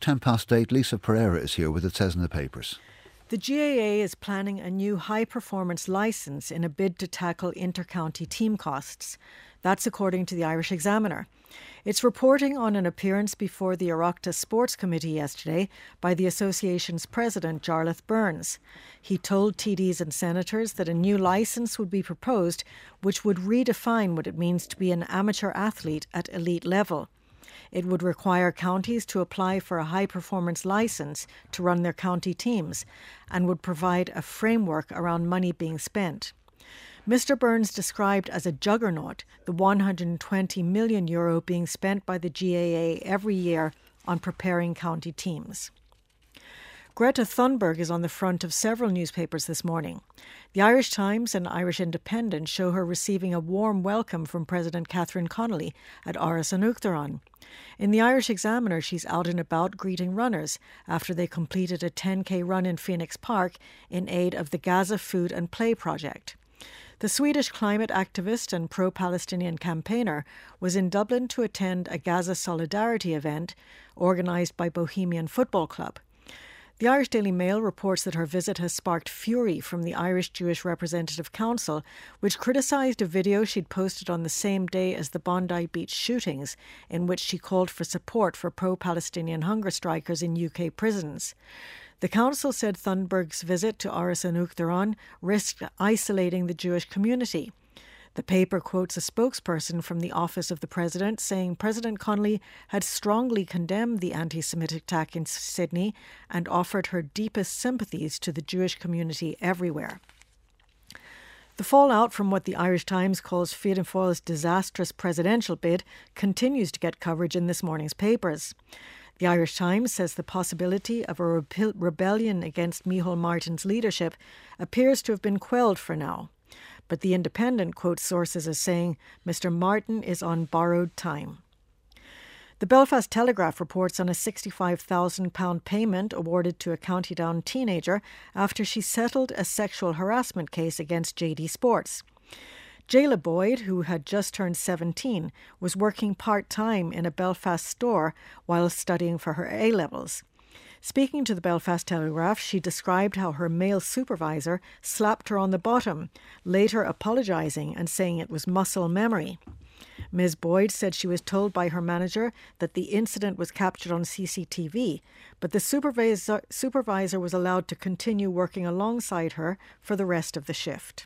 8. Lisa Pereira is here with it says in the papers. The GAA is planning a new high-performance licence in a bid to tackle inter-county team costs. That's according to the Irish Examiner. It's reporting on an appearance before the Oireachtas Sports Committee yesterday by the association's president, Jarlath Burns. He told TDs and senators that a new licence would be proposed which would redefine what it means to be an amateur athlete at elite level. It would require counties to apply for a high-performance licence to run their county teams and would provide a framework around money being spent. Mr Burns described as a juggernaut the €120 million being spent by the GAA every year on preparing county teams. Greta Thunberg is on the front of several newspapers this morning. The Irish Times and Irish Independent show her receiving a warm welcome from President Catherine Connolly at Áras an Uachtaráin. In the Irish Examiner, she's out and about greeting runners after they completed a 10k run in Phoenix Park in aid of the Gaza Food and Play project. The Swedish climate activist and pro-Palestinian campaigner was in Dublin to attend a Gaza Solidarity event organised by Bohemian Football Club. The Irish Daily Mail reports that her visit has sparked fury from the Irish Jewish Representative Council, which criticised a video she'd posted on the same day as the Bondi Beach shootings, in which she called for support for pro-Palestinian hunger strikers in UK prisons. The council said Thunberg's visit to Áras an Uachtaráin risked isolating the Jewish community. The paper quotes a spokesperson from the Office of the President saying President Connolly had strongly condemned the anti-Semitic attack in Sydney and offered her deepest sympathies to the Jewish community everywhere. The fallout from what the Irish Times calls Fianna Fáil's disastrous presidential bid continues to get coverage in this morning's papers. The Irish Times says the possibility of a rebellion against Micheál Martin's leadership appears to have been quelled for now. But the Independent quotes sources as saying Mr Martin is on borrowed time. The Belfast Telegraph reports on a £65,000 payment awarded to a County Down teenager after she settled a sexual harassment case against JD Sports. Jayla Boyd, who had just turned 17, was working part-time in a Belfast store while studying for her A-levels. Speaking to the Belfast Telegraph, she described how her male supervisor slapped her on the bottom, later apologising and saying it was muscle memory. Ms Boyd said she was told by her manager that the incident was captured on CCTV, but the supervisor was allowed to continue working alongside her for the rest of the shift.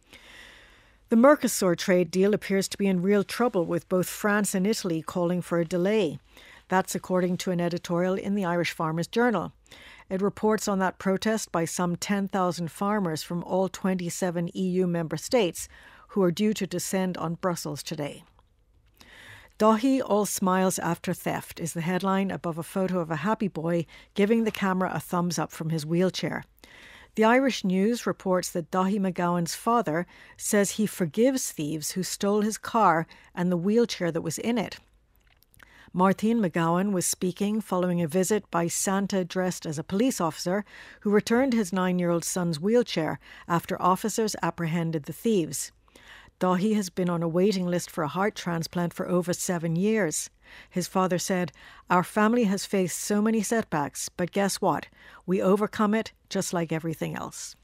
The Mercosur trade deal appears to be in real trouble, with both France and Italy calling for a delay. That's according to an editorial in the Irish Farmers Journal. It reports on that protest by some 10,000 farmers from all 27 EU member states who are due to descend on Brussels today. Daithí all smiles after theft is the headline above a photo of a happy boy giving the camera a thumbs up from his wheelchair. The Irish News reports that Daithí McGowan's father says he forgives thieves who stole his car and the wheelchair that was in it. Martin McGowan was speaking following a visit by Santa dressed as a police officer who returned his 9-year-old son's wheelchair after officers apprehended the thieves. Daithí has been on a waiting list for a heart transplant for over 7 years. His father said, "Our family has faced so many setbacks, but guess what? We overcome it just like everything else."